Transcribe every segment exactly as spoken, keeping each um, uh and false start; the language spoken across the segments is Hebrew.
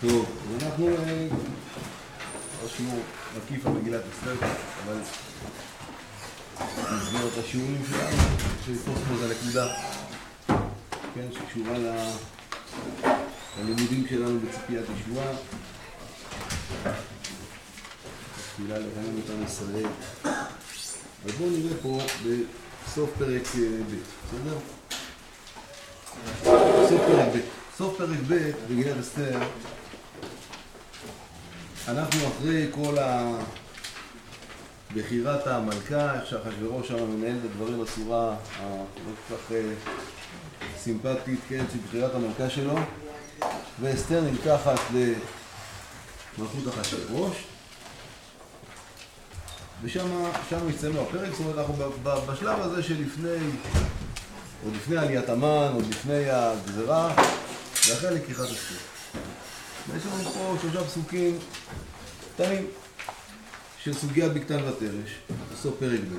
טוב, אז אנחנו שיעור מקיף על מגילת אסתר, אבל נסגור את השיעורים שלנו, שלתפוס פה זה נקודה, כן, שקשורה ללימודים שלנו בציפיית ישועה. תפילה לרענן אותם ישראל. אז בואו נראה פה בסוף פרק ב', בסדר? סוף פרק ב'. סוף פרק ב' במגילת אסתר, אנחנו אחרי כל בחירת המלכה, איך שאחשוורוש שם מנהל את הדברים בצורה הלא כל כך סימפטית, כן, של בחירת המלכה שלו, ואסתר נלקחת למלכות אחשוורוש, ושם שם מסתיים הפרק. זאת אומרת, אנחנו בשלב הזה שלפני, עוד לפני עליית המן, עוד לפני הגזרה, ואחרי לקיחת אסתר. ויש לנו פה שלושה פסוקים קטנים של סוגיה בקטן ותרש, בסוף פרק ב'.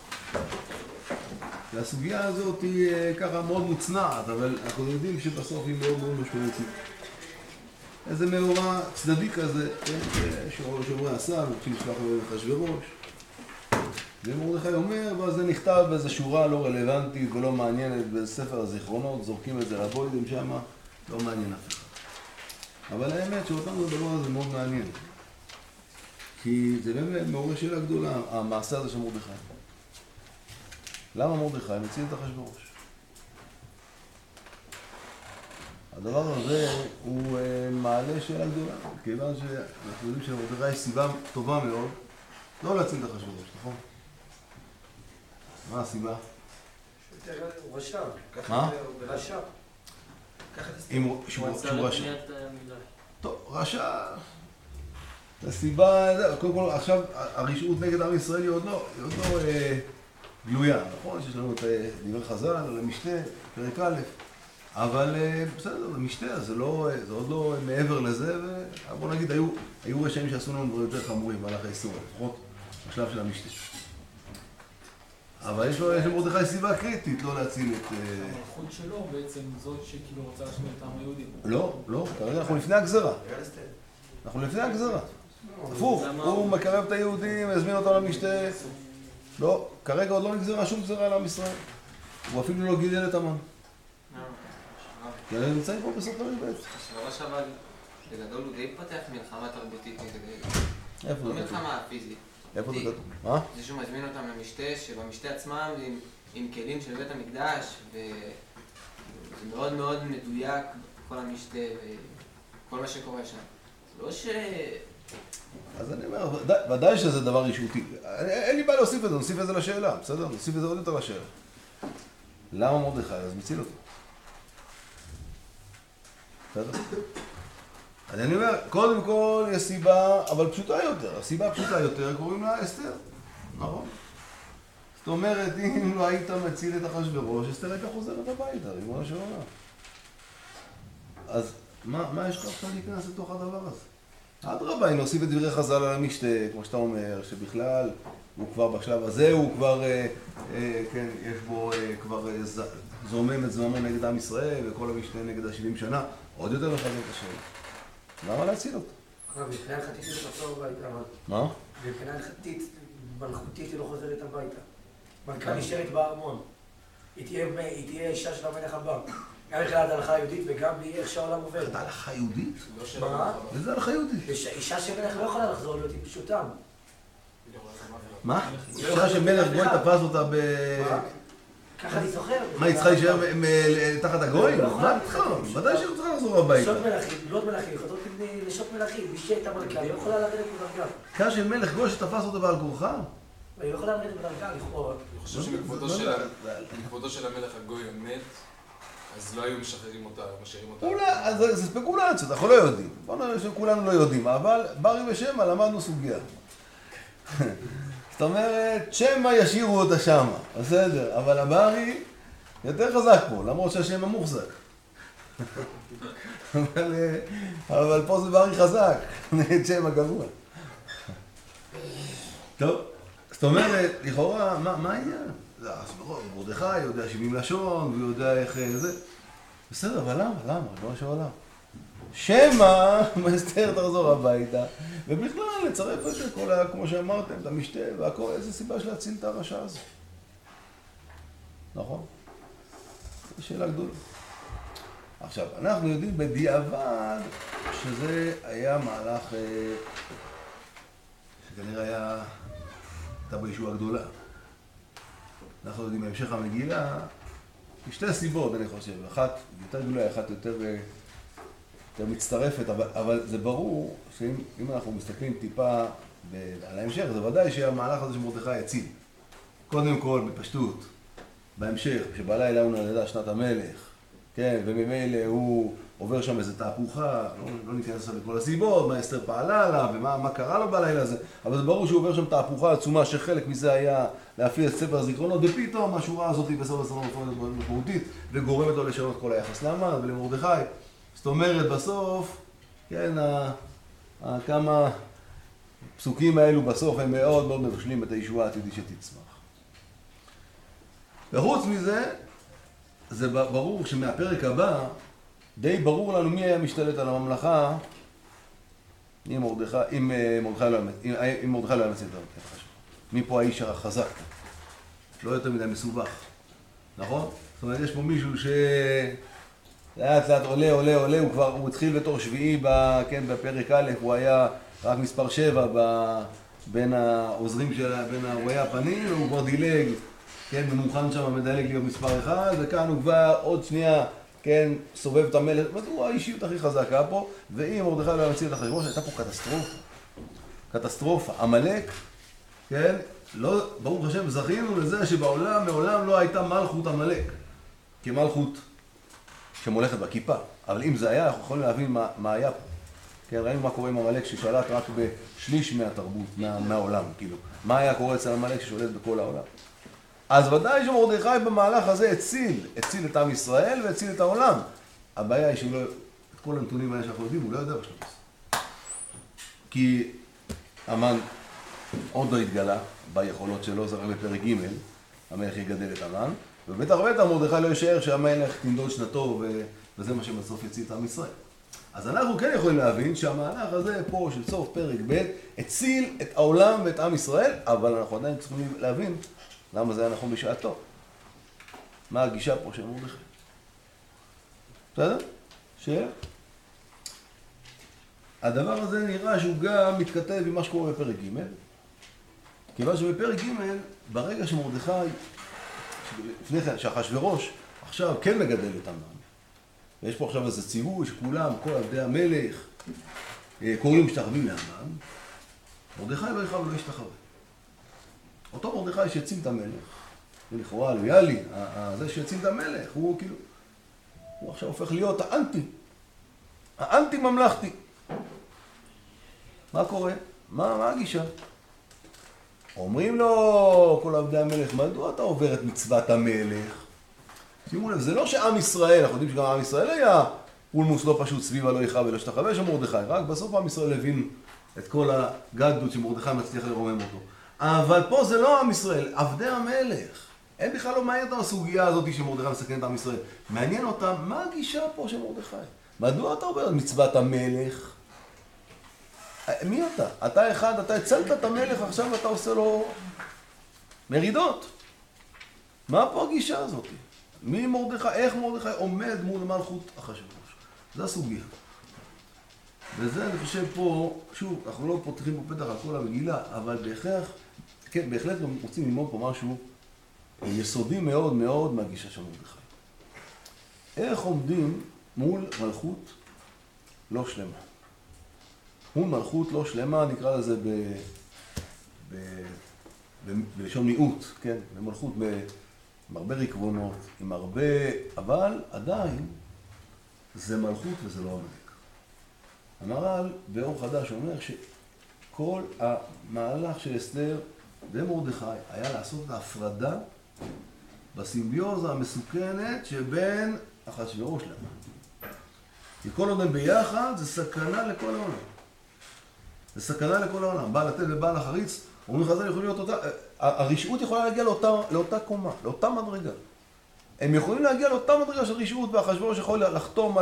והסוגיה הזאת היא ככה מאוד מוצנעת, אבל אנחנו יודעים שבסוף היא מאוד מאוד משמעותית. איזה מאורע צדדי כזה, שאומרי עשה, מתחיל לשלוח לו אחשוורוש. ומרדכי אומר, ואז זה נכתב באיזו שורה לא רלוונטית ולא מעניינת בספר הזיכרונות, זורקים את זה לבוידם שמה, לא מעניין אף אחד. אבל האמת שאותנו הדבר הזה מאוד מעניין. כי זה באמת מעורר שאלה גדולה, המעשה הזה של מרדכי. למה מרדכי מציל את אחשוורוש? הדבר הזה הוא מעלה שאלה גדולה, כיוון שאנחנו יודעים שלמרדכי יש סיבה טובה מאוד לא להציל את אחשוורוש, נכון? מה הסיבה? הוא רשע. מה? הוא רשע. שהוא רשע. טוב, רשע... הסיבה, קודם כל, עכשיו הרשעות נגד עם ישראל היא עוד לא, היא עוד לא אה, גלויה, נכון? שיש לנו את דברי חז"ל, על המשתה, פרק א', אבל אה, בסדר, זה משתה, זה, לא, זה עוד לא מעבר לזה, ובוא נגיד, היו, היו רשעים שעשו לנו דברים יותר חמורים במהלך ההיסטוריה, לפחות בשלב של המשתה. אבל יש לו, יש למרדכי סיבה קריטית לא להציל את... המלכות שלו בעצם זאת שכאילו רוצה להשמיע את העם היהודי. לא, לא, כרגע אנחנו לפני הגזרה. אנחנו לפני הגזרה. הפוך, הוא מקרב את היהודים, הזמין אותם למשתה. לא, כרגע עוד לא נגזרה שום גזרה על עם ישראל. הוא אפילו לא גידל את המן. כי אני נמצאים פה בסוף פרק ב'. אחשוורוש אבל בגדול הוא די פתח מלחמה תרבותית נגד... איפה זה? לא מלחמה פיזית. איפה זה? מה? זה שהוא מזמין אותם למשתה, שבמשתה עצמם עם כלים של בית המקדש, וזה מאוד מאוד מדויק כל המשתה וכל מה שקורה שם. זה לא ש... אז אני אומר, ודאי שזה דבר רשעותי. אין לי בעיה להוסיף את זה, נוסיף את זה לשאלה, בסדר? נוסיף את זה עוד יותר לשאלה. למה מרדכי? אז מציל אותו. בסדר? אז אני אומר, קודם כל יש סיבה, אבל פשוטה יותר. הסיבה פשוטה יותר קוראים לה אסתר, נכון? זאת אומרת, אם לא היית מציל את אחשוורוש, אסתר הייתה חוזרת הביתה, ריבונו של עולם. אז מה, מה יש לך עכשיו להיכנס לתוך הדבר הזה? אדרבה, אם נוסיף את דברי חז"ל על המשתה, כמו שאתה אומר, שבכלל הוא כבר בשלב הזה, הוא כבר, אה, אה, כן, יש בו אה, כבר אה, ז... זומם את זממו נגד עם ישראל, וכל המשתה נגד ה-שבעים שנה, עוד יותר מחזק את השאלה. למה להציל אותו? מבחינה הלכתית היא לא חזור הביתה, אבל... מה? מבחינה הלכתית, מלכותית היא לא חוזרת הביתה. מלכה נשארת בארמון. היא תהיה אישה של המלך הבא. גם מבחינת ההלכה היהודית וגם איך שהעולם עובד. מבחינת ההלכה היהודית? מה? איזה הלכה יהודית? אישה של מלך לא יכולה לחזור להיות עם פשוטם. מה? אישה שמלך גוי תפס אותה ב... ככה אני זוכר. מה, היא צריכה להישאר תחת הגויים? מה פתאום? ודאי שהיא צריכה לחזור הביתה. נשות מלכים, בנות מלכים, יכולות נשות מלכים. מי שהייתה מלכה, היא לא יכולה לרדת בדרגה. אישה של מלך גוי שתפס אותה בעל כורחה? היא לא יכולה לרדת בדרגה, לכאורה. אני חושב שבכבודו של המלך הגוי המת, אז לא היו משחררים אותה, משאירים אותה. אולי, אז זה ספקולציות, אנחנו לא יודעים. בוא נראה שכולנו לא יודעים, אבל ברי ושמע למדנו סוגיה. זאת אומרת, שמע ישאירו אותה שמה, בסדר, אבל הברי יותר חזק פה, למרות שהשמע מוחזק. אבל, אבל פה זה ברי חזק, נגד שמע גבוה. טוב, זאת אומרת, לכאורה, מה, מה העניין? מרדכי יודע שבעים לשון, והוא יודע איך זה. בסדר, אבל למה? למה? לא משהו עליו. שמא אסתר תחזור הביתה, ובכלל לצרף את זה, כל ה... כמו שאמרתם, את המשתה והכל, איזה סיבה של להציל את הרשע הזה. נכון? זו שאלה גדולה. עכשיו, אנחנו יודעים בדיעבד שזה היה מהלך שכנראה היה... הייתה בישועה גדולה. אנחנו יודעים בהמשך המגילה, שתי סיבות אני חושב, אחת יותר גדולה, אחת יותר, יותר מצטרפת, אבל, אבל זה ברור שאם אנחנו מסתכלים טיפה ב, על ההמשך, זה ודאי שהמהלך הזה שמרדכי הציל. קודם כל, בפשטות, בהמשך, שבלילה הוא נולדה שנת המלך, כן, וממילא הוא עובר שם איזו תהפוכה, לא, לא ניכנס לכל הסיבות, מה אסתר פעלה עליו ומה מה קרה לו בלילה הזה, אבל זה ברור שהוא עובר שם תהפוכה עצומה שחלק מזה היה להפעיל את ספר הזיכרונות, ופתאום השורה הזאת בספר הזיכרונות מאוד משמעותית וגורמת לו לשנות כל היחס להמן ולמרדכי. זאת אומרת, בסוף, כן, ה, ה, כמה פסוקים האלו בסוף הם מאוד מאוד מבשלים את הישועה העתידית שתצמח. וחוץ מזה, זה ברור שמהפרק הבא, די ברור לנו מי היה משתלט על הממלכה אם מרדכי, אם מרדכי לא היה, אם, אם מרדכי לא היה מציל את החשבון. מי פה האיש החזק? לא יותר מדי מסובך, נכון? זאת אומרת, יש פה מישהו ש... לאט לאט עולה, עולה, עולה, הוא כבר, הוא התחיל בתור שביעי, ב, כן, בפרק א', הוא היה רק מספר שבע ב, בין העוזרים שלה, בין הרואי הפנים, והוא כבר דילג, כן, ומוכן שם מדלג להיות מספר אחד, וכאן הוא כבר עוד שנייה, כן, סובב את המלך, הוא האישיות הכי חזקה פה, ואם מרדכי לא היה מציל את החשבון, הייתה פה קטסטרופה, קטסטרופה, עמלק, כן, לא, ברוך השם, זכינו לזה שבעולם, מעולם לא הייתה מלכות עמלק, כמלכות שמולכת בכיפה, אבל אם זה היה, אנחנו יכולים להבין מה, מה היה פה. כן, ראינו מה קורה עם עמלק ששלט רק בשליש מהתרבות, מה, מהעולם, כאילו. מה היה קורה אצל עמלק ששולט בכל העולם. אז ודאי שמרדכי במהלך הזה הציל, הציל את עם ישראל והציל את העולם. הבעיה היא שלא, את כל הנתונים האלה שאנחנו יודעים, הוא לא יודע בשלב הזה. כי המן עוד לא התגלה ביכולות שלו, זה רק בפרק ג' המלך יגדל את המן, ובטח ובטח מרדכי לא יישאר שהמלך תנדוד שנתו ו... וזה מה שבסוף יציל את עם ישראל. אז אנחנו כן יכולים להבין שהמהלך הזה פה של סוף פרק ב' הציל את העולם ואת עם ישראל, אבל אנחנו עדיין צריכים להבין למה זה היה נכון בשעתו. מה הגישה פה של מרדכי? בסדר? שאלה? הדבר הזה נראה שהוא גם מתכתב עם מה שקורה בפרק ג', כיוון שבפרק ג' ברגע שמרדכי, לפני כן, שאחשוורוש עכשיו כן מגדל את המן, ויש פה עכשיו איזה ציווי שכולם, כל עבדי המלך, קוראים משתחווים להמן, מרדכי לא יכאב ולא ישתחווה. אותו מרדכי שהציל את המלך, ולכאורה לויאלי, זה שהציל את המלך, הוא כאילו, הוא עכשיו הופך להיות האנטי, האנטי ממלכתי. מה קורה? מה, מה הגישה? אומרים לו כל עבדי המלך, מדוע אתה עובר את מצוות המלך? שימו לב, זה לא שעם ישראל, אנחנו יודעים שגם עם ישראל היה פולמוס לא פשוט סביב הלא יכאב ולא ישתחווה של מרדכי, רק בסוף עם ישראל הבין את כל הגדלות שמרדכי מצליח לרומם אותו. אבל פה זה לא עם ישראל, עבדי המלך. אין בכלל לא מעניין אותם הסוגיה הזאת שמרדכי מסכן את עם ישראל. מעניין אותם, מה הגישה פה של מרדכי? מדוע אתה עובר את מצוות המלך? מי אתה? אתה אחד, אתה הצלת את המלך, עכשיו אתה עושה לו מרידות. מה פה הגישה הזאת? מי מרדכי, איך מרדכי עומד מול מלכות אחשוורוש? זו הסוגיה. וזה אני חושב פה, שוב, אנחנו לא פותחים פה פתח על כל המגילה, אבל בהכרח, כן, בהחלט רוצים ללמוד פה משהו יסודי מאוד מאוד מהגישה של מרדכי. איך עומדים מול מלכות לא שלמה? מול מלכות לא שלמה, נקרא לזה ב... ב... ב... בלשון מיעוט, כן? במלכות ב... עם הרבה רקבונות, עם הרבה... אבל עדיין זה מלכות וזה לא עמלק. המהר"ל באור חדש אומר שכל המהלך של אסתר ומרדכי היה לעשות את ההפרדה בסימביוזה המסוכנת שבין אחשוורוש להמן. כי כל עוד הם ביחד זה סכנה לכל העולם. זה סכנה לכל העולם. בעל לתת ובעל החריץ, אומרים חז"ל יכולים להיות אותה, הרשעות יכולה להגיע לאותה, לאותה קומה, לאותה מדרגה. הם יכולים להגיע לאותה מדרגה של רשעות, ואחשוורוש יכול לחתום על,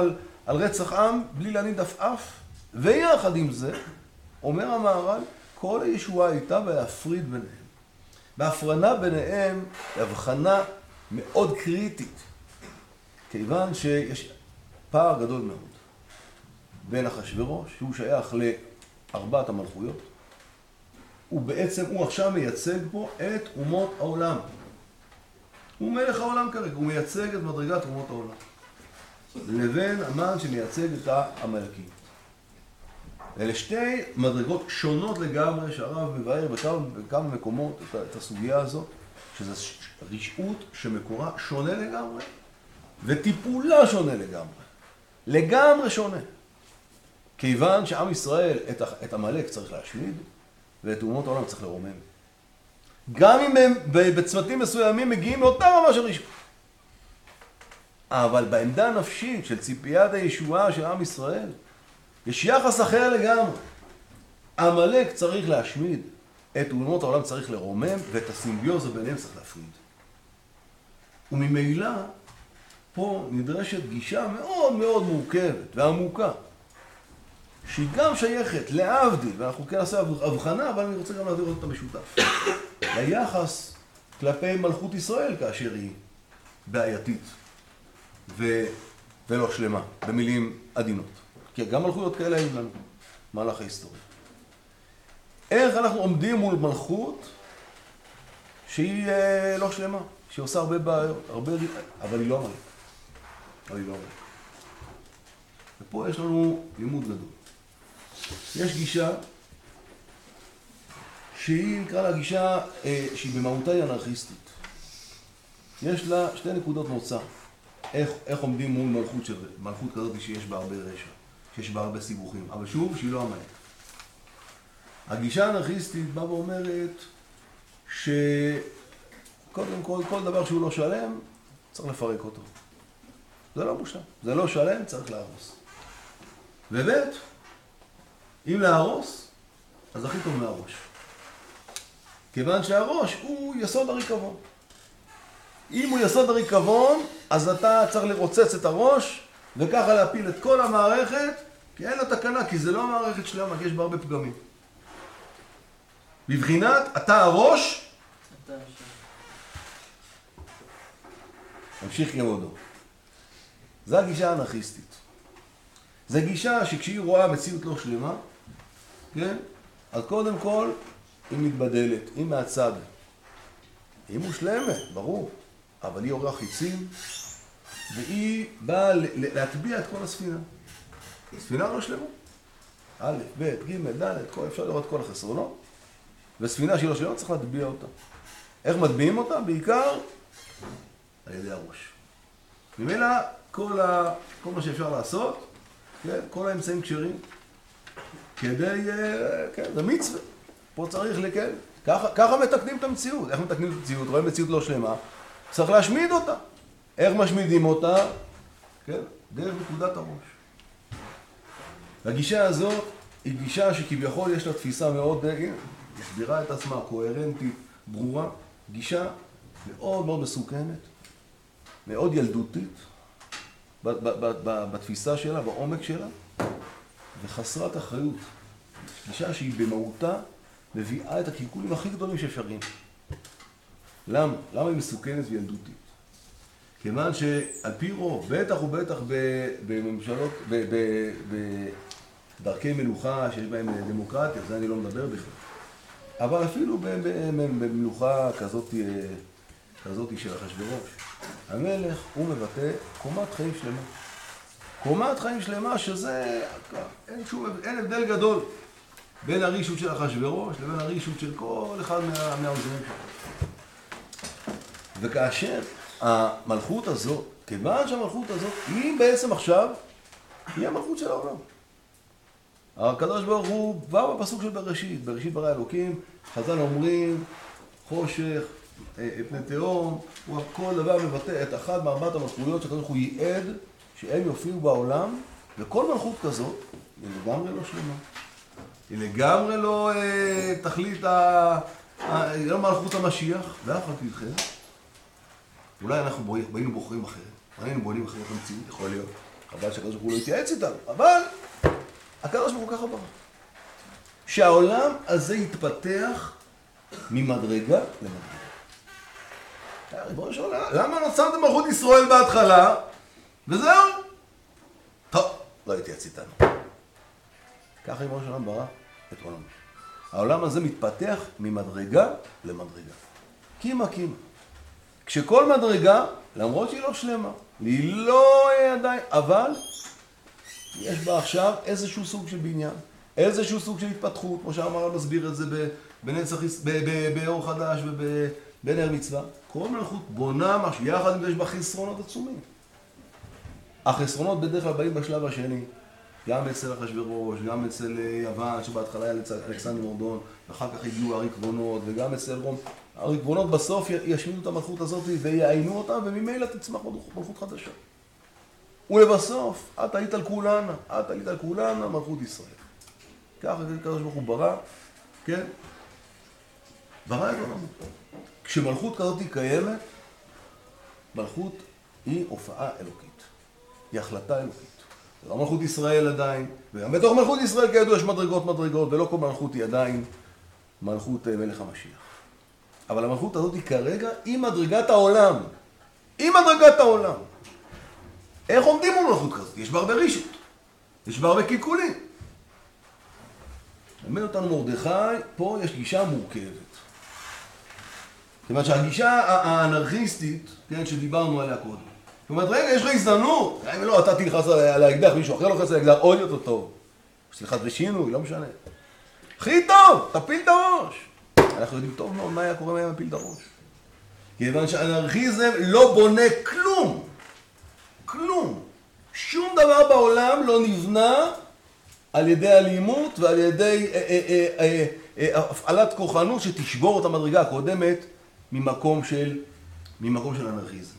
על רצח עם בלי להניד עפעף, ויחד עם זה, אומר המהר"ל, כל הישועה הייתה בהפריד ביניהם. בהפרנה ביניהם היא הבחנה מאוד קריטית, כיוון שיש פער גדול מאוד בין אחשוורוש, שהוא שייך לארבעת המלכויות, ובעצם הוא עכשיו מייצג פה את אומות העולם. הוא מלך העולם כרגע, הוא מייצג את מדרגת אומות העולם. לבין המן שמייצג את העמלקים. אלה שתי מדרגות שונות לגמרי, שהרב מבאר בכמה, בכמה מקומות את, את הסוגיה הזאת, שזו רשעות שמקורה שונה לגמרי, וטיפולה שונה לגמרי. לגמרי שונה. כיוון שעם ישראל את, את עמלק צריך להשמיד, ואת אומות העולם צריך לרומם. גם אם הם בצמתים מסוימים מגיעים לאותה רמה של רשעות. אבל בעמדה הנפשית של ציפיית הישועה של עם ישראל, יש יחס אחר לגמרי. עמלק צריך להשמיד, את אומות העולם צריך לרומם, ואת הסימביוזה ביניהם צריך להפריד. וממילא, פה נדרשת גישה מאוד מאוד מורכבת ועמוקה, שהיא גם שייכת להבדיל, ואנחנו כן נעשה הבחנה, אבל אני רוצה גם להעביר אותה משותף. ליחס כלפי מלכות ישראל כאשר היא בעייתית ו... ולא שלמה, במילים עדינות. כי גם מלכויות כאלה היו לנו, מהלך ההיסטוריה. איך אנחנו עומדים מול מלכות שהיא אה, לא שלמה, שהיא עושה הרבה בעיות, הרבה... אבל היא לא עמלק. אבל היא לא עמלק. ופה יש לנו לימוד גדול. יש גישה שהיא, נקרא לה גישה אה, שהיא במהותה היא אנרכיסטית. יש לה שתי נקודות מוצא. איך, איך עומדים מול מלכות, של, מלכות כזאת שיש בה הרבה רשע, שיש בה הרבה סיבוכים, אבל שוב, שהיא לא עמלק. הגישה האנרכיסטית באה ואומרת שקודם כל, כל דבר שהוא לא שלם, צריך לפרק אותו. זה לא מושלם. זה לא שלם, צריך להרוס. ובית, אם להרוס, אז הכי טוב מהראש. כיוון שהראש הוא יסוד הריקבון. אם הוא יסוד הריקבון, אז אתה צריך לרוצץ את הראש, וככה להפיל את כל המערכת, כי אין לה תקנה, כי זה לא המערכת שלמה, כי יש בה הרבה פגמים. בבחינת, אתה הראש, המשיך כמודו. זו הגישה האנרכיסטית. זו גישה שכשהיא רואה מציאות לא שלמה, כן? אז קודם כל, היא מתבדלת, היא מהצד. היא מושלמת, ברור, אבל היא עוררה חיצים, והיא באה להטביע את כל הספינה. ספינה לא שלמה. א', ב', ג', ד', כל, אפשר לראות כל החסרונות, וספינה שהיא לא שלמה צריך להטביע אותה. איך מטביעים אותה? בעיקר על ידי הראש. ממילא כל, ה... כל מה שאפשר לעשות, כן? כל האמצעים כשרים, כדי, כן, זה מצווה. פה צריך לכן, ככה, ככה מתקנים את המציאות. איך מתקנים את המציאות? רואים מציאות לא שלמה, צריך להשמיד אותה. איך משמידים אותה? כן, דרך נקודת הראש. הגישה הזאת היא גישה שכביכול יש לה תפיסה מאוד, היא מסבירה את עצמה, קוהרנטית, ברורה, גישה מאוד מאוד מסוכנת, מאוד ילדותית, בתפיסה שלה, בעומק שלה, וחסרת אחריות. גישה שהיא במהותה מביאה את הקלקולים הכי גדולים שאפשריים. למה? למה היא מסוכנת וילדותית? כיוון שעל פי רוב, בטח ובטח בממשלות, בדרכי מלוכה שיש בהם דמוקרטיה, זה אני לא מדבר בכלל. אבל אפילו במלוכה כזאת, כזאת של אחשוורוש, המלך הוא מבטא קומת חיים שלמה. קומת חיים שלמה שזה, אין שום, אין הבדל גדול בין הרישות של אחשוורוש לבין הרישות של כל אחד מה, מהעוזרים שלו. וכאשר המלכות הזאת, כיוון שהמלכות הזאת היא בעצם עכשיו, היא המלכות של העולם. הקדוש ברוך הוא כבר בפסוק של בראשית, בראשית ברא אלוקים, חז"ל אומרים, חושך, פני תהום, הוא כל דבר מבטא את אחת מארבעת המלכויות שהקדוש ברוך הוא ייעד שהם יופיעו בעולם, וכל מלכות כזאת היא לגמרי לא שלמה. היא לגמרי לא אה, תכלית, ה... ה... לא מלכות המשיח, ואף אחד איתכם. אולי אנחנו באים בוחרים אחרת, היינו בונים אחרת המציאות, יכול להיות. חבל שהקדוש ברוך הוא לא התייעץ איתנו, אבל הקדוש ברוך הוא ככה ברא. שהעולם הזה יתפתח ממדרגה למדרגה. ריבונו של עולם, למה נוצרתם מלכות ישראל בהתחלה? וזהו. טוב, לא התייעץ איתנו. ככה ריבונו של עולם ברא את עולם. העולם הזה מתפתח ממדרגה למדרגה. קימה קימה. כשכל מדרגה, למרות שהיא לא שלמה, היא לא עדיין, אבל יש בה עכשיו איזשהו סוג של בניין, איזשהו סוג של התפתחות, כמו שאמר מסביר את זה בנצח, באור חדש ובנר מצווה. כל מלכות בונה משהו, יחד עם זה יש בה חסרונות עצומים. החסרונות בדרך כלל באים בשלב השני, גם אצל אחשוורוש, גם אצל יוון, שבהתחלה היה אלכסנדר מורדון, ואחר כך הגיעו הריקבונות, וגם אצל רום. הריקבונות בסוף ישמידו את המלכות הזאת ויעיינו אותה, וממילא תצמח מלכות חדשה. ולבסוף, את היית על כולנה, את היית על כולנה, מלכות ישראל. ככה הקדוש ברוך הוא ברא, כן? ברא את עולמו. כשמלכות כזאת היא קיימת, מלכות היא הופעה אלוקית. היא החלטה אלוקית. זה לא מלכות ישראל עדיין, וגם בתוך מלכות ישראל כידוע יש מדרגות מדרגות, ולא כל מלכות היא עדיין מלכות מלך המשיח. אבל המלכות הזאת היא כרגע היא מדרגת העולם. היא מדרגת העולם. איך עומדים מול מלכות כזאת? יש בה הרבה רישות. יש בה הרבה קלקולים. למד אותנו מרדכי, פה יש גישה מורכבת. זאת אומרת שהגישה האנרכיסטית, כן, שדיברנו עליה קודם. זאת אומרת, רגע, יש לך הזדמנות. אם לא, אתה תלחץ על האקדח, מישהו אחר לוחץ על האקדח, עוד יותר טוב. סליחת ושינוי, לא משנה. הכי טוב, תפיל את הראש. אנחנו יודעים טוב מאוד מה היה קורה מהם מפיל את הראש. כיוון שהאנרכיזם לא בונה כלום. כלום. שום דבר בעולם לא נבנה על ידי אלימות ועל ידי אה, אה, אה, אה, הפעלת כוחנות שתשבור את המדרגה הקודמת ממקום של, ממקום של אנרכיזם.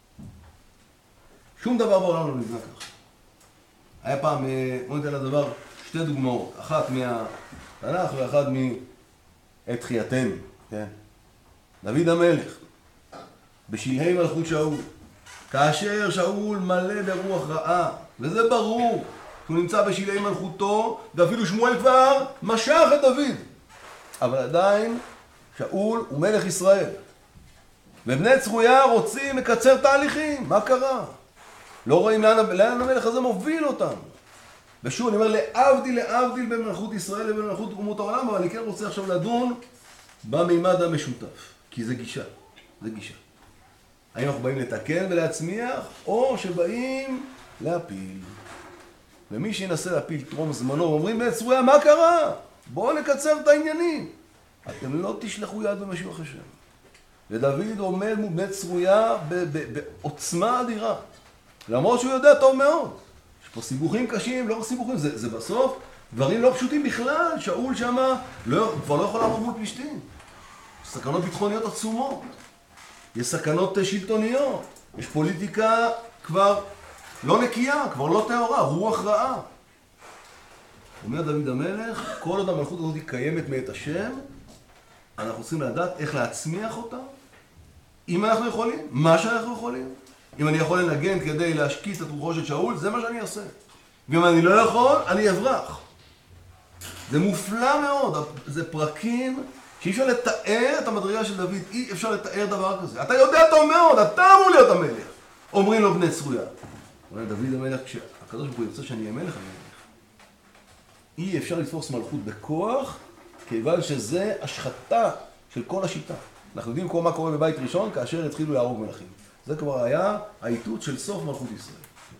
שום דבר בעולם לא נבנה ככה. היה פעם, בוא ניתן לדבר, שתי דוגמאות. אחת מהתנ"ך ואחת מתחייתנו, כן? דוד המלך, בשלהי מלכות שאול, כאשר שאול מלא ברוח רעה, וזה ברור, שהוא נמצא בשלהי מלכותו, ואפילו שמואל כבר משך את דוד. אבל עדיין שאול הוא מלך ישראל. ובני צרויה רוצים לקצר תהליכים. מה קרה? לא רואים לאן, לאן המלך הזה מוביל אותם. ושוב, אני אומר, להבדיל, להבדיל בין מלכות ישראל לבין מלכות אומות העולם, אבל אני כן רוצה עכשיו לדון במימד המשותף. כי זה גישה. זה גישה. האם אנחנו באים לתקן ולהצמיח, או שבאים להפיל. ומי שינסה להפיל תרום זמנו, אומרים בני צרויה, מה קרה? בואו נקצר את העניינים. אתם לא תשלחו יד במשיח השם. ודוד עומד מול בני צרויה בעוצמה אדירה. למרות שהוא יודע טוב מאוד. יש פה סיבוכים קשים, לא סיבוכים, זה, זה בסוף דברים לא פשוטים בכלל. שאול שמה לא, כבר לא יכול לעמוד מול פלישתים. סכנות ביטחוניות עצומות. יש סכנות שלטוניות. יש פוליטיקה כבר לא נקייה, כבר לא טהורה, רוח רעה. אומר דוד המלך, כל עוד המלכות הזאת היא קיימת מאת השם, אנחנו צריכים לדעת איך להצמיח אותה. אם אנחנו יכולים, מה שאנחנו יכולים. אם אני יכול לנגן כדי להשקיץ את רוחו של שאול, זה מה שאני אעשה. ואם אני לא יכול, אני אברח. זה מופלא מאוד. זה פרקים שאי אפשר לתאר את המדרגה של דוד. אי אפשר לתאר דבר כזה. אתה יודע טוב מאוד, אתה אמור להיות המלך. אומרים לו בני צרויה. אומר דוד המלך, כשהקדוש ברוך הוא ירצה שאני אהיה מלך, אני מלך. אי אפשר לתפוס מלכות בכוח, כיוון שזה השחתה של כל השיטה. אנחנו יודעים כל מה קורה בבית ראשון, כאשר התחילו להרוג מלכים. זה כבר היה האיתות של סוף מלכות ישראל.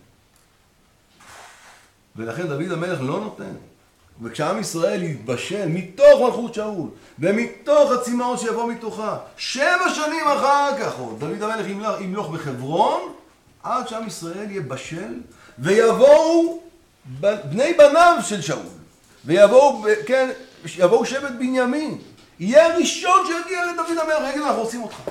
ולכן דוד המלך לא נותן. וכשעם ישראל יתבשל מתוך מלכות שאול, ומתוך הצמאון שיבוא מתוכה, שבע שנים אחר כך, דוד המלך ימלוך, ימלוך בחברון, עד שעם ישראל יהיה בשל, ויבואו בני בניו של שאול, ויבואו, כן, יבואו שבט בנימין. יהיה הראשון שיגיע לדוד המלך, יגיד, אנחנו רוצים אותך.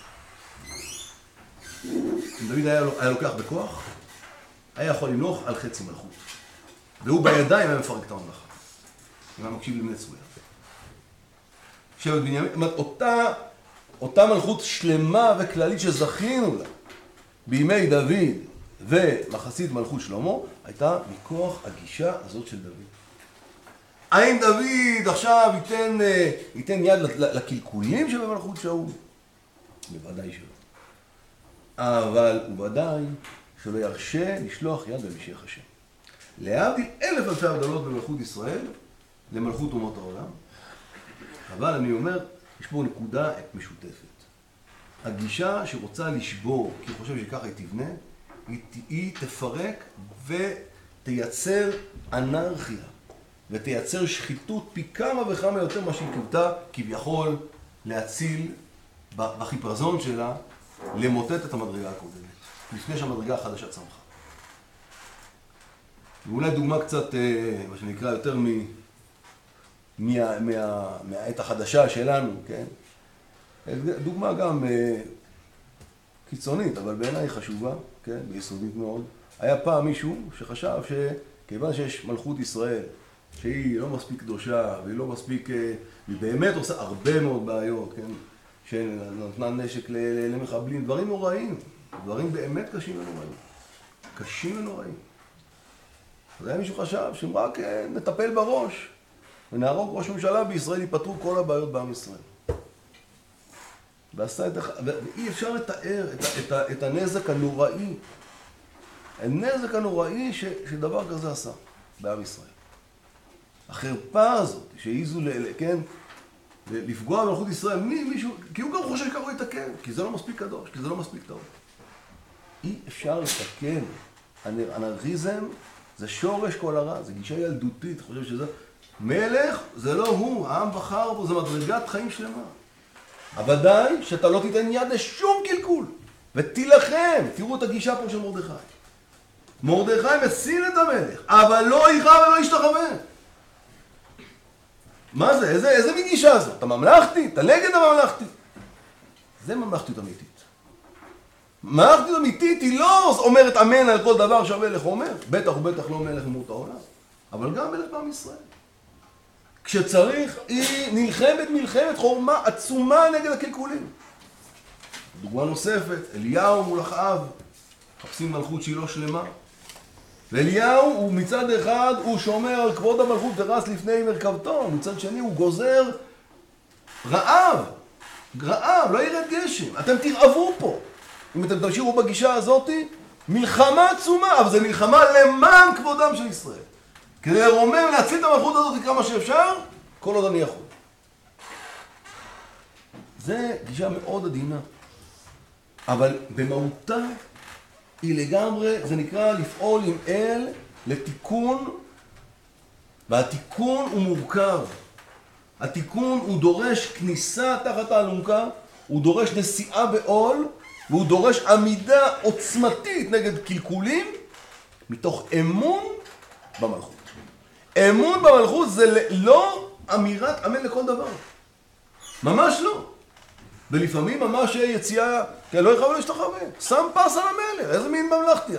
אם דוד היה, היה לוקח בכוח, היה יכול למלוך על חצי מלכות. והוא בידיים היה מפרק את הממלכה. אם היה מקשיב לבני צרויה. שבט בנימין, אותה, אותה מלכות שלמה וכללית שזכינו לה, בימי דוד, ומחצית מלכות שלמה הייתה מכוח הגישה הזאת של דוד. האם דוד עכשיו ייתן, ייתן יד לקלקולים שבמלכות שאול? בוודאי שלא. אבל הוא ודאי שלא ירשה לשלוח יד למשיח השם. להבדיל אלף אלפי הבדלות במלכות ישראל למלכות אומות העולם. אבל אני אומר, יש פה נקודה משותפת. הגישה שרוצה לשבור, כי חושב שככה היא תבנה, היא, היא תפרק ותייצר אנרכיה, ותייצר שחיתות פי כמה וכמה יותר מה שהיא קיוותה, כביכול להציל בחיפזון שלה, למוטט את המדרגה הקודמת, לפני שהמדרגה החדשה צמחה. ואולי דוגמה קצת, מה שנקרא, יותר מ... מה, מה, מהעת החדשה שלנו, כן? דוגמה גם קיצונית, אבל בעיניי חשובה, כן? ביסודית מאוד. היה פעם מישהו שחשב שכיוון שיש מלכות ישראל, שהיא לא מספיק קדושה, והיא לא מספיק, היא באמת עושה הרבה מאוד בעיות, כן? שנתנה נשק למחבלים, דברים נוראים, דברים באמת קשים ונוראים. קשים ונוראים. אז היה מישהו חשב שאם רק נטפל בראש, ונהרוג ראש ממשלה בישראל, ייפתרו כל הבעיות בעם ישראל. ועשה את הח... ואי אפשר לתאר את, את, את הנזק הנוראי, הנזק הנוראי ש... שדבר כזה עשה בעם ישראל. החרפה הזאת, שהעיזו ל... כן, לפגוע במלכות ישראל, מי, מישהו, כי הוא גם חושב שככה הוא יתקן, כי זה לא מספיק קדוש, כי זה לא מספיק טוב. אי אפשר לתקן. אנרכיזם זה שורש כל הרע, זה גישה ילדותית, חושב שזה... מלך זה לא הוא, העם בחר בו, זה מדרגת חיים שלמה. ודאי שאתה לא תיתן יד לשום קלקול, ותילחם. תראו את הגישה פה של מרדכי. מרדכי מציל את המלך, אבל לא יירא ולא ישתחווה. מה זה? איזה, איזה מין גישה זאת? אתה ממלכתי? אתה נגד הממלכתי? זה ממלכתיות אמיתית. ממלכתיות אמיתית היא לא אומרת אמן על כל דבר שהמלך אומר, בטח ובטח לא מלך אומות העולם, אבל גם מלך בעם ישראל. כשצריך, היא נלחמת מלחמת חורמה עצומה נגד הקלקולים. דוגמה נוספת, אליהו מול אחאב, מחפשים מלכות שהיא לא שלמה. ואליהו הוא מצד אחד, הוא שומר על כבוד המלכות ורס לפני מרכבתו, מצד שני הוא גוזר רעב, רעב, לא ירד גשם. אתם תרעבו פה. אם אתם תמשיכו בגישה הזאת, מלחמה עצומה, אבל זה מלחמה למען כבודם של ישראל. כדי לרומם, להציל את המלכות הזאת כמה שאפשר, כל עוד אני יכול. זה גישה מאוד עדינה. אבל במהותה היא לגמרי, זה נקרא לפעול עם אל לתיקון, והתיקון הוא מורכב. התיקון הוא דורש כניסה תחת האלונקה, הוא דורש נשיאה בעול, והוא דורש עמידה עוצמתית נגד קלקולים, מתוך אמון במלכות. אמון במלכות זה לא אמירת אמן לכל דבר. ממש לא. ולפעמים ממש יציאה, כי לא יכולה להשתחווה. שם פס על המלך, איזה מין ממלכתי.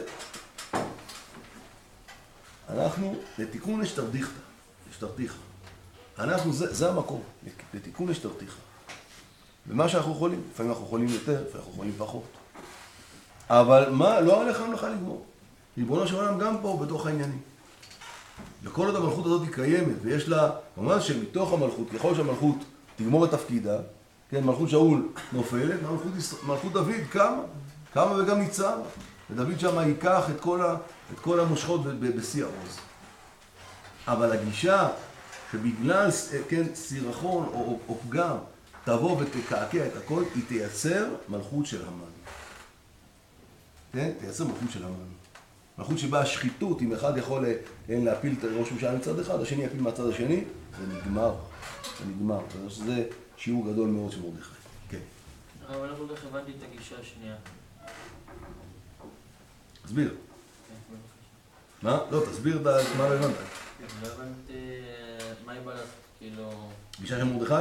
אנחנו, לתיקון אשתרתיך, אשתרתיך. אנחנו, זה, זה המקום, לתיקון אשתרתיך. ומה שאנחנו יכולים, לפעמים אנחנו יכולים יותר, לפעמים אנחנו יכולים פחות. אבל מה, לא עליך המלאכה לגמור. ריבונו של עולם גם פה, בתוך העניינים. וכל עוד המלכות הזאת היא קיימת, ויש לה, ממש שמתוך המלכות, ככל שהמלכות תגמור את תפקידה, כן, מלכות שאול נופלת, מלכות, מלכות דוד קמה, קמה וגם ניצב. ודוד שם ייקח את כל, ה, את כל המושכות בשיא העוז. אבל הגישה שבגלל, כן, סירחון או, או, או פגם, תבוא ותקעקע את הכל, היא תייצר מלכות של המן. כן? תייצר מלכות של המן. מלכות שבה השחיתות, אם אחד יכול להפיל את ראש ממשלה מצד אחד, השני יפיל מהצד השני, זה נגמר. זה נגמר. זה שיעור גדול מאוד של מרדכי. כן. אבל אני לא הבנתי את הגישה השנייה. תסביר. מה? לא, תסביר את מה לא הבנת. לא הבנתי מה היא בא לעשות, כאילו... גישה של מרדכי?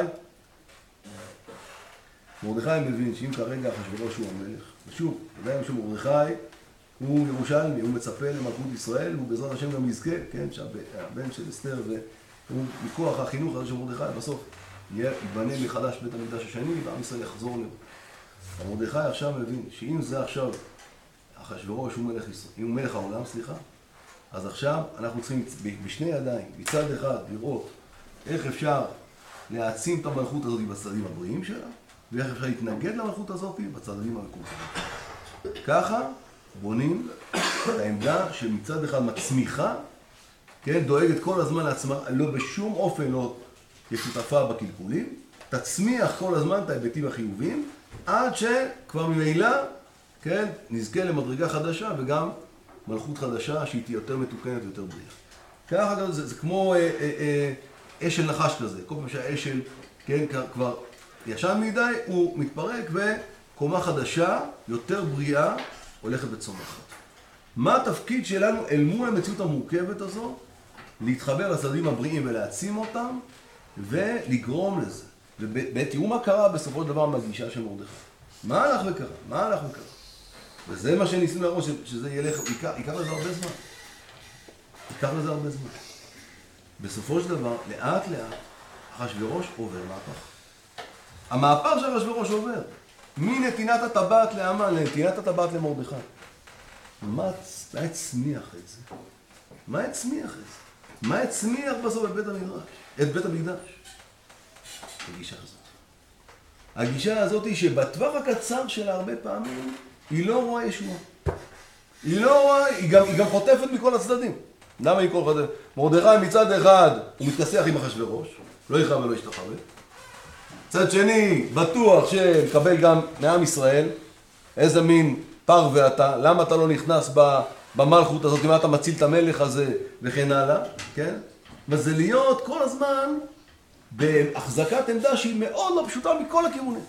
מרדכי מבין שאם כרגע אחשוורוש הוא המלך, ושוב, עדיין שמרדכי הוא ירושלמי, הוא מצפה למלכות ישראל, הוא בעזרת השם גם יזכה, כן, שהבן של אסתר, והוא מכוח החינוך הזה של מרדכי, בסוף ייבנה מחדש בית המקדש השני, ועם ישראל יחזור לו. מרדכי עכשיו מבין שאם זה עכשיו אחשוורוש הוא מלך, הוא מלך העולם, סליחה, אז עכשיו אנחנו צריכים בשני ידיים, מצד אחד לראות איך אפשר להעצים את המלכות הזאת בצדדים הבריאים שלה, ואיך אפשר להתנגד למלכות הזאת בצדדים המקולקלים. ככה בונים את העמדה שמצד אחד מצמיחה, כן, דואגת כל הזמן לעצמה, לא בשום אופן לא שותפה בקלקולים, תצמיח כל הזמן את ההיבטים החיוביים, עד שכבר ממילא, כן, נזכה למדרגה חדשה וגם מלכות חדשה שהיא תהיה יותר מתוקנת ויותר בריאה. ככה זה, זה כמו אה, אה, אה, אשל נחש כזה, כל פעם שהאשל, כן, כבר ישן מדי, הוא מתפרק וקומה חדשה, יותר בריאה, הולכת וצומחת. מה התפקיד שלנו אל מול המציאות המורכבת הזו? להתחבר לצדדים הבריאים ולהעצים אותם, ולגרום לזה. ותראו מה קרה בסופו של דבר מהגישה של מרדכי. מה הלך וקרה? מה הלך וקרה? וזה מה שניסינו להראות, שזה ילך, ייקח לזה הרבה זמן. ייקח לזה הרבה זמן. בסופו של דבר, לאט לאט, אחשוורוש עובר מהפך. המהפך של אחשוורוש עובר. מנתינת הטבעת להמן לנתינת הטבעת למרדכי. מה הצמיח את זה? מה הצמיח את זה? מה הצמיח בסוף את בית המדרש? את בית המקדש? הגישה הזאת. הגישה הזאת היא שבטווח הקצר שלה הרבה פעמים היא לא רואה ישועה. היא לא רואה, היא גם, היא גם חוטפת מכל הצדדים. למה היא כל חוטפת? מרדכי מצד אחד הוא מתכסח עם אחשוורוש, לא יכרע ולא ישתחווה. מצד שני, בטוח שמקבל גם מעם ישראל, איזה מין פר ואתה, למה אתה לא נכנס במלכות הזאת, אם אתה מציל את המלך הזה וכן הלאה, כן? וזה להיות כל הזמן בהחזקת עמדה שהיא מאוד לא פשוטה מכל הכיוונים.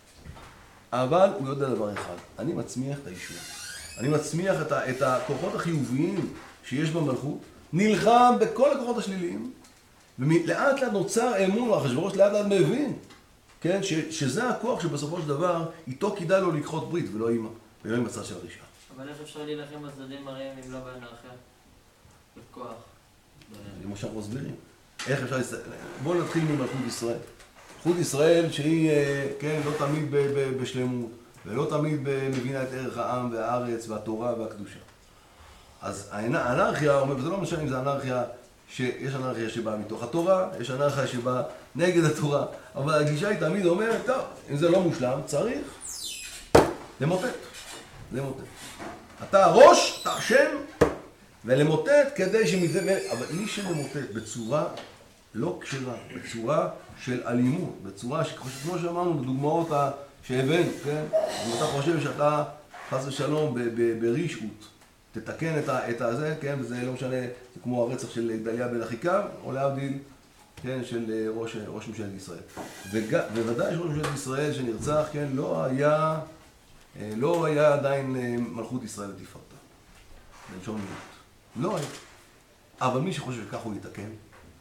אבל הוא יודע דבר אחד, אני מצמיח את הישועה. אני מצמיח את, ה, את הכוחות החיוביים שיש במלכות, נלחם בכל הכוחות השליליים, ולאט לאט נוצר אמון, אחשוורוש לאט לאט מבין, כן? ש, שזה הכוח שבסופו של דבר, איתו כדאי לו לקחות ברית ולא עם, ולא עם הצד של הרשעה. אבל איך אפשר להילחם בצדדים הרעים אם לא באנרכיה? בכוח. כמו שאנחנו מסבירים. איך אפשר להסתכל? בואו נתחיל ממלכות ישראל. מלכות ישראל שהיא, כן, לא תמיד בשלמות, ולא תמיד מבינה את ערך העם והארץ והתורה והקדושה. אז האנרכיה, וזה לא משנה אם זה אנרכיה, שיש אנרכיה שבאה מתוך התורה, יש אנרכיה שבאה נגד התורה, אבל הגישה היא תמיד אומרת, טוב, אם זה לא מושלם, צריך למוטט. למוטט. אתה ראש, אתה אשם, ולמוטט כדי שמזה... אבל מי שממוטט בצורה לא כשרה, בצורה של אלימות, בצורה שכמו שאמרנו בדוגמאות שהבאנו, כן? אם אתה חושב שאתה חס ושלום ברישעות, תתקן את הזה, כן? וזה לא משנה, זה כמו הרצח של גדליה בן אחיקם, או להבדיל, כן? של ראש, ראש ממשלת ישראל. ובוודאי שראש ממשלת ישראל שנרצח, כן? לא היה, לא היה עדיין מלכות ישראל לתפארתה. בלשון מיעוט. לא היה. אבל מי שחושב שכך הוא יתקן,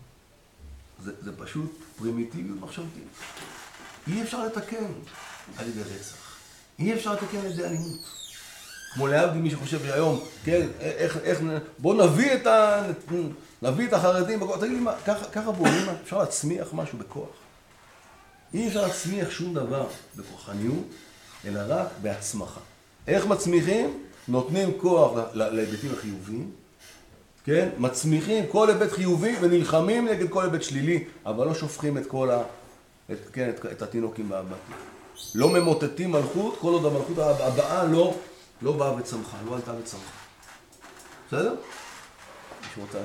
זה, זה פשוט פרימיטיביות מחשבתית. אי אפשר לתקן על ידי רצח. אי אפשר לתקן על ידי אלימות. כמו להבדיל מי שחושב שהיום, כן, איך, איך, בוא נביא את ה... נביא את החרדים בכוח. תגיד לי מה, ככה, ככה בואו, מה? אפשר להצמיח משהו בכוח. אי אפשר להצמיח שום דבר בכוחניות, אלא רק בהצמחה. איך מצמיחים? נותנים כוח להיבטים החיוביים, כן? מצמיחים כל היבט חיובי ונלחמים נגד כל היבט שלילי, אבל לא שופכים את כל ה... את, כן, את, את התינוקים בהבטים. לא ממוטטים מלכות, כל עוד המלכות הבאה לא, לא באה וצמחה, לא עלתה וצמחה. בסדר? מישהו רוצה...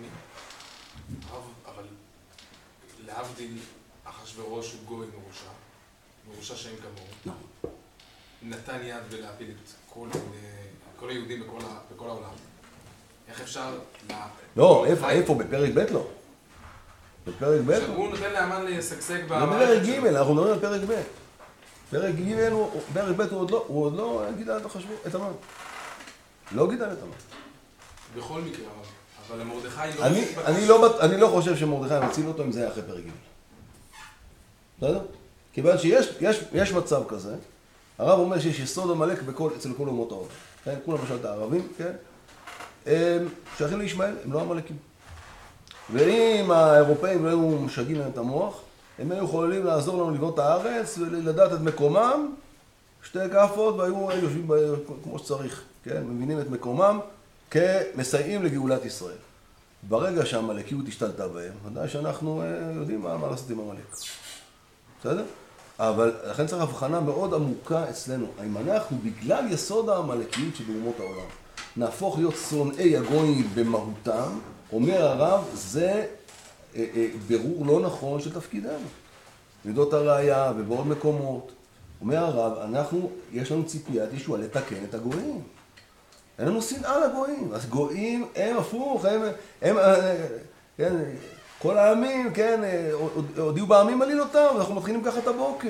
אבל להבדיל, אחשוורוש הוא גוי מרושע, מרושע שאין כמוהו. נתן יד ולהפיל את כל, כל היהודים בכל, בכל העולם. איך אפשר... לא, איפה, איפה? בפרק ב' לא. בפרק ב' לא. הוא נותן לאמן לשגשג ב... בפרק ג', אנחנו מדברים על פרק ב'. פרק ג', פרק ב' הוא עוד לא, הוא עוד לא גידל את המן. לא גידל את המן. בכל מקרה, אבל למרדכי לא... אני, אני לא, אני לא חושב שמרדכי מציל אותו אם זה היה אחרי פרק ג'. בסדר? כיוון שיש, יש, יש מצב כזה, הרב אומר שיש יסוד עמלק בכל, אצל כל אומות העולם. כן? כולם למשל את הערבים, כן? הם שייכים לישמעאל, הם לא עמלקים. ואם האירופאים לא היו משגעים להם את המוח, הם היו יכולים לעזור לנו לבנות את הארץ ולדעת את מקומם, שתי כאפות, והיו יושבים כמו שצריך, כן, מבינים את מקומם כמסייעים לגאולת ישראל. ברגע שהמלכיות השתלטה בהם, ודאי שאנחנו יודעים מה, מה לעשות עם המלך. בסדר? אבל לכן צריך הבחנה מאוד עמוקה אצלנו. האם אנחנו, בגלל יסוד המלכיות שבאומות העולם, נהפוך להיות שונאי הגויים במהותם, אומר הרב, זה אה, אה, ברור לא נכון של תפקידנו. מידות הראייה ובעוד מקומות. אומר הרב, אנחנו, יש לנו ציפיית ישועה לתקן את הגויים. אין לנו שנאה לגויים. אז גויים הם הפוך, הם, הם, כן, כל העמים, כן, הודיעו בעמים עלילותם, ואנחנו מתחילים ככה את הבוקר.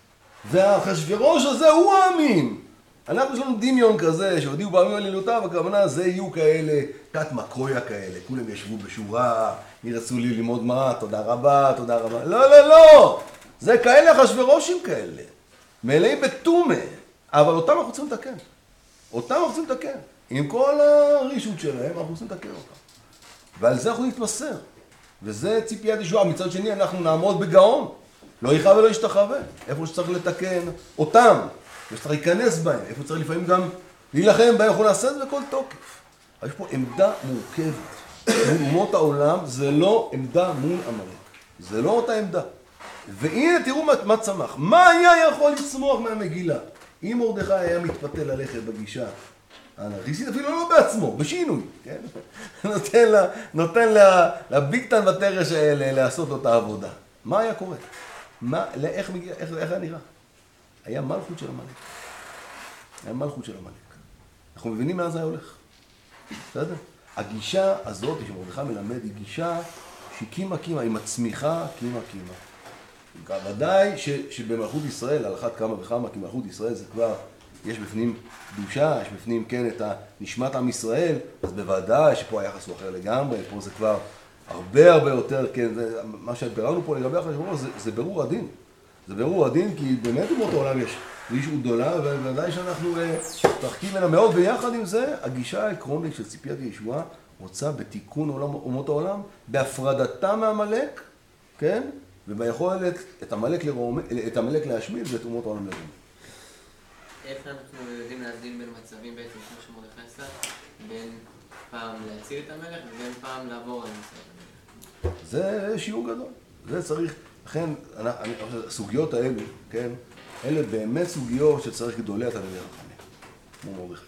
והאחשוורוש הזה הוא העמים. אנחנו יש לנו דמיון כזה, שהודיעו בעמים עלילותם, הכוונה זה יהיו כאלה, תת מקרויה כאלה, כולם ישבו בשורה, ירצו לי ללמוד מה, תודה רבה, תודה רבה. לא, לא, לא! זה כאלה אחשוורושים כאלה. מלאים בתומה, אבל אותם אנחנו צריכים לתקן. אותם אנחנו צריכים לתקן. עם כל הרישות שלהם, אנחנו צריכים לתקן אותם. ועל זה אנחנו נתמסר. וזה ציפיית ישועה. מצד שני, אנחנו נעמוד בגאון. לא יכאב ולא ישתחווה. איפה שצריך לתקן אותם. איפה שצריך להיכנס בהם. איפה שצריך לפעמים גם להילחם בהם. אנחנו נעשה את זה בכל תוקף. אבל יש פה עמדה מורכבת. מול אומות העולם, זה לא עמדה מול עמלק. זה לא אותה עמדה. והנה תראו מה, מה צמח. מה היה יכול לצמוח מהמגילה? אם מרדכי היה מתפתה ללכת בגישה האנרכיסטית, אפילו לא בעצמו, בשינוי, כן? נותן לה, נותן לה, לביקטן בתרש האלה לעשות לו את העבודה. מה היה קורה? מה, איך מגיע, איך, איך היה נראה? היה מלכות של המלך. היה מלכות של המלך. אנחנו מבינים מה זה היה הולך. בסדר? הגישה הזאת שמרדכי מלמד היא גישה שהיא קימה קימה, היא מצמיחה קימה קימה. ודאי ש, שבמלכות ישראל, על אחת כמה וכמה, כי מלכות ישראל זה כבר, יש בפנים קדושה, יש בפנים, כן, את נשמת עם ישראל, אז בוודאי שפה היחס הוא אחר לגמרי, פה זה כבר הרבה הרבה יותר, כן, זה, מה שביררנו פה לגבי אחשוורוש, זה, זה ברור הדין. זה ברור הדין, כי באמת אומות העולם יש רישות גדולה, ובוודאי שאנחנו מתרחקים ממנה מאוד, ויחד עם זה, הגישה העקרונית של ציפיית ישועה רוצה בתיקון עולם, אומות העולם, בהפרדתם מעמלק, כן? וביכולת את המלך לרומם, את המלך להשמיד ואת אומות העולם לרומם. איך אנחנו יודעים להבדיל בין מצבים בעצם, כמו שמרדכי עשה, בין פעם להציל את המלך ובין פעם לעבור על המלך? זה שיעור גדול. זה צריך, לכן, הסוגיות האלו, כן, אלה באמת סוגיות שצריך גדולי התלמידי החכמים, כמו מרדכי.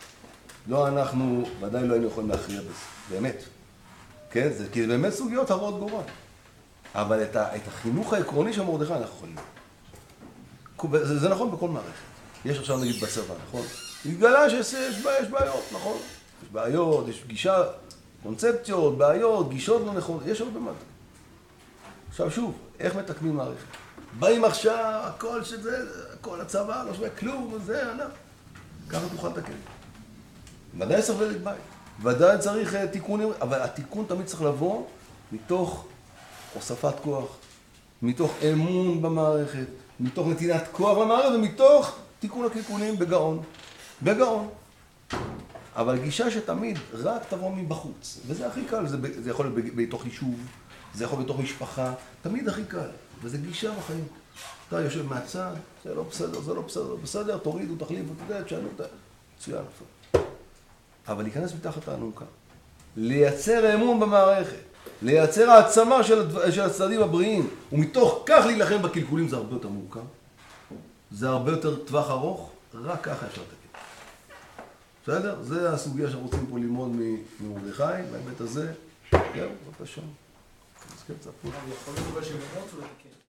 לא אנחנו, ודאי לא היינו יכולים להכריע בזה, באמת. כן, זה כי זה באמת סוגיות הרות גורל. אבל את, ה, את החינוך העקרוני של מרדכי אנחנו יכולים. זה, זה נכון בכל מערכת. יש עכשיו נגיד בצבא, נכון? התגלה שיש יש, יש בעיות, נכון? יש בעיות, יש גישה, קונספציות, בעיות, גישות לא נכונות, יש הרבה מה. עכשיו שוב, איך מתקנים מערכת? באים עכשיו, הכל שזה, הכל הצבא, לא שווה כלום, זה ענק. ככה תוכל לתקן. ודאי צריך ולק בית. ודאי צריך תיקונים, אבל התיקון תמיד צריך לבוא מתוך הוספת כוח, מתוך אמון במערכת, מתוך נתינת כוח למערכת ומתוך תיקון הקלקולים בגאון. בגאון. אבל גישה שתמיד רק תבוא מבחוץ, וזה הכי קל, זה, זה יכול להיות בתוך יישוב, זה יכול להיות בתוך משפחה, תמיד הכי קל, וזה גישה בחיים. אתה יושב מהצד, זה לא בסדר, זה לא בסדר, בסדר, תורידו, תחליפו, אתה יודע, תשאלו, מצוין. אבל להיכנס מתחת האלונקה, לייצר אמון במערכת, לייצר העצמה של, של הצדדים הבריאים, ומתוך כך להילחם בקלקולים זה הרבה יותר מורכב. זה הרבה יותר טווח ארוך, רק ככה אפשר לתקן. בסדר? זה הסוגיה שאנחנו רוצים פה ללמוד ממרדכי, בהיבט הזה. זהו, בבקשה. אז כן, צפו. יכול להיות שבמות ולתקן.